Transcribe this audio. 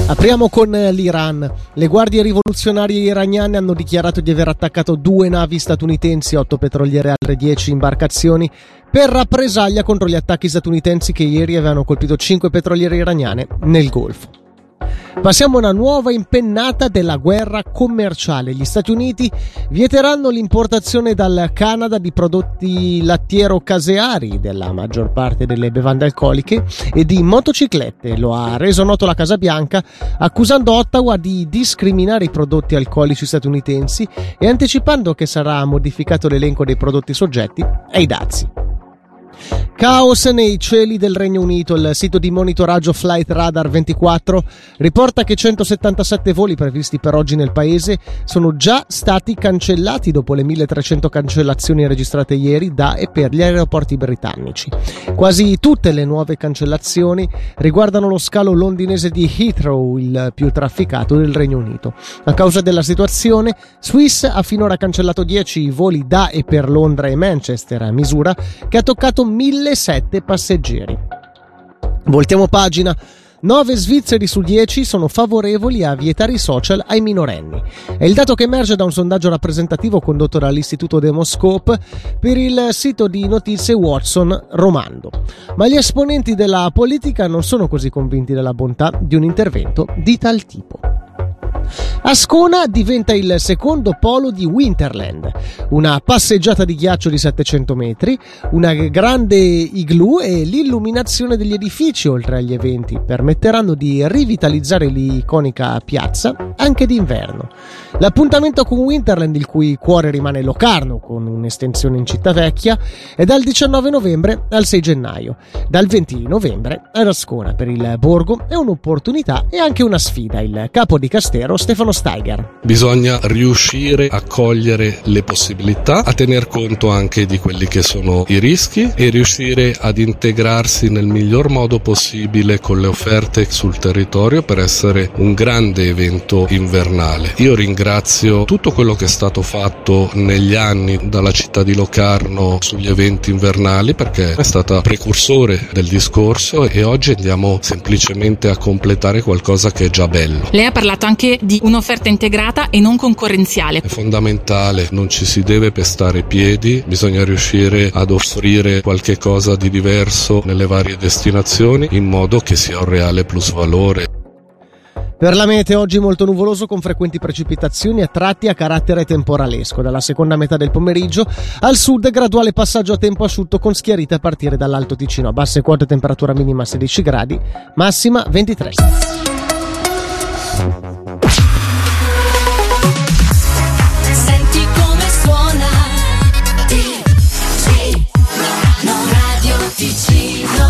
Apriamo con l'Iran. Le guardie rivoluzionarie iraniane hanno dichiarato di aver attaccato 2 navi statunitensi, 8 petroliere e altre 10 imbarcazioni per rappresaglia contro gli attacchi statunitensi che ieri avevano colpito 5 petroliere iraniane nel Golfo. Passiamo a una nuova impennata della guerra commerciale. Gli Stati Uniti vieteranno l'importazione dal Canada di prodotti lattiero-caseari, della maggior parte delle bevande alcoliche e di motociclette. Lo ha reso noto la Casa Bianca, accusando Ottawa di discriminare i prodotti alcolici statunitensi e anticipando che sarà modificato l'elenco dei prodotti soggetti ai dazi. Caos nei cieli del Regno Unito. Il sito di monitoraggio Flight Radar 24 riporta che 177 voli previsti per oggi nel paese sono già stati cancellati dopo le 1300 cancellazioni registrate ieri da e per gli aeroporti britannici. Quasi tutte le nuove cancellazioni riguardano lo scalo londinese di Heathrow, il più trafficato del Regno Unito. A causa della situazione, Swiss ha finora cancellato 10 voli da e per Londra e Manchester, a misura che ha toccato 1.007 passeggeri. Voltiamo pagina. 9 svizzeri su 10 sono favorevoli a vietare i social ai minorenni. È il dato che emerge da un sondaggio rappresentativo condotto dall'Istituto Demoscope per il sito di notizie Watson Romando. Ma gli esponenti della politica non sono così convinti della bontà di un intervento di tal tipo. Ascona diventa il secondo polo di Winterland, una passeggiata di ghiaccio di 700 metri, una grande igloo e l'illuminazione degli edifici oltre agli eventi permetteranno di rivitalizzare l'iconica piazza anche d'inverno. L'appuntamento con Winterland, il cui cuore rimane Locarno con un'estensione in Città Vecchia, è dal 19 novembre al 6 gennaio. Dal 20 novembre ad Ascona. Per il borgo è un'opportunità e anche una sfida. Il capo di Castero Stefano Steiger. Bisogna riuscire a cogliere le possibilità, a tener conto anche di quelli che sono i rischi e riuscire ad integrarsi nel miglior modo possibile con le offerte sul territorio per essere un grande evento invernale. Io ringrazio tutto quello che è stato fatto negli anni dalla città di Locarno sugli eventi invernali, perché è stata precursore del discorso e oggi andiamo semplicemente a completare qualcosa che è già bello. Lei ha parlato anche di un'offerta integrata e non concorrenziale. È fondamentale, non ci si deve pestare i piedi, bisogna riuscire ad offrire qualche cosa di diverso nelle varie destinazioni in modo che sia un reale plusvalore. Per la meteo oggi molto nuvoloso con frequenti precipitazioni a tratti a carattere temporalesco. Dalla seconda metà del pomeriggio al sud graduale passaggio a tempo asciutto con schiarite a partire dall'Alto Ticino. A basse quote temperatura minima 16 gradi, massima 23.